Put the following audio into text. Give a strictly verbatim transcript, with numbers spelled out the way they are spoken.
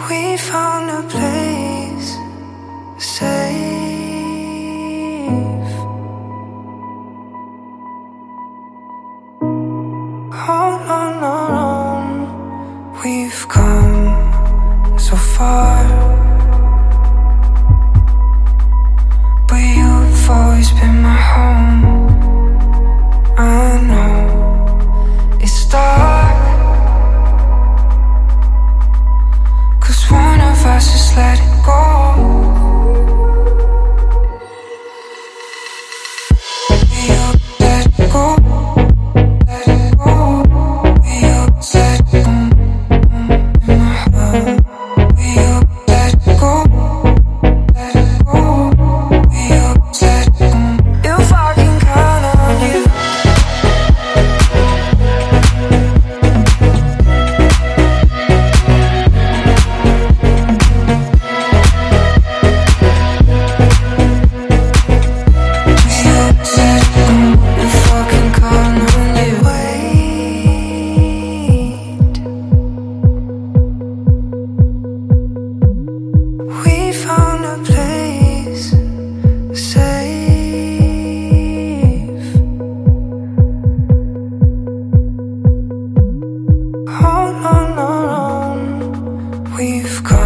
We found a place safe. On and on, we've come so far, but you've always been my home. I know it's dark, 'cause one of us just let it go. You let it go. Let it go. You let it go. In my heart. You let it go. Let it go. You let it go. If I can count on you. We've come